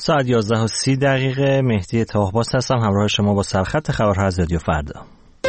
ساعت 11:30 مهدی تاهباست هستم، همراه شما با سرخط خبرها از رادیو فردا.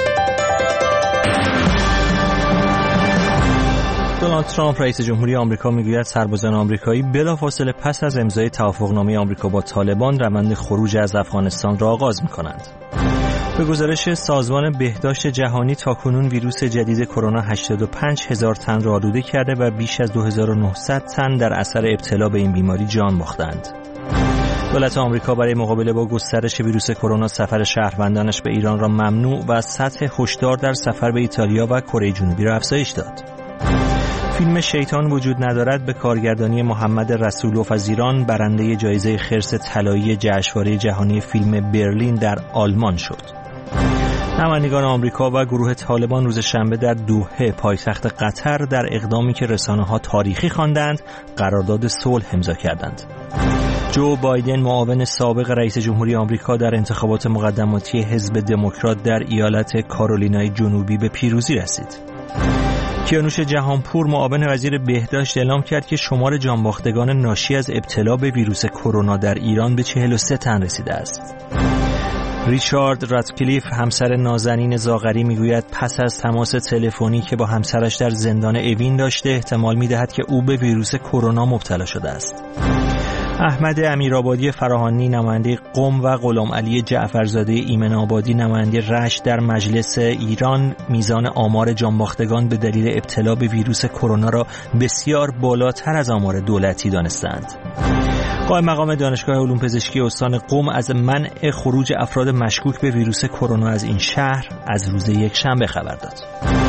دونالد ترامپ رئیس جمهوری آمریکا میگوید سربازان آمریکایی بلافاصله پس از امضای توافقنامه آمریکا با طالبان روند خروج از افغانستان را آغاز می‌کنند. به گزارش سازمان بهداشت جهانی تاکنون ویروس جدید کرونا 85,000 تن را آلوده کرده و بیش از 2900 تن در اثر ابتلا به این بیماری جان باختند. دولت آمریکا برای مقابله با گسترش ویروس کرونا سفر شهروندانش به ایران را ممنوع و سطح هشدار در سفر به ایتالیا و کره جنوبی را افزایش داد. فیلم شیطان وجود ندارد به کارگردانی محمد رسولوف از ایران برنده جایزه خرس طلایی جشنواره جهانی فیلم برلین در آلمان شد. نمایندگان آمریکا و گروه طالبان روز شنبه در دوحه پایتخت قطر در اقدامی که رسانه‌ها تاریخی خواندند قرارداد صلح امضا کردند. جو بایدن معاون سابق رئیس جمهوری آمریکا در انتخابات مقدماتی حزب دموکرات در ایالت کارولینای جنوبی به پیروزی رسید. کیانوش جهانپور معاون وزیر بهداشت اعلام کرد که شمار جانباختگان ناشی از ابتلا به ویروس کرونا در ایران به 43 تن رسیده است. ریچارد راتکلیف همسر نازنین زاغری میگوید پس از تماس تلفنی که با همسرش در زندان اوین داشته احتمال میدهد که او به ویروس کرونا مبتلا شده است. احمد امیرآبادی فراهانی نماینده قم و غلام علی جعفرزاده ایمن آبادی نماینده رشت در مجلس ایران میزان آمار جانباختگان به دلیل ابتلا به ویروس کرونا را بسیار بالاتر از آمار دولتی دانستند. قائم مقام دانشگاه علوم پزشکی استان قم از منع خروج افراد مشکوک به ویروس کرونا از این شهر از روز یکشنبه خبر داد.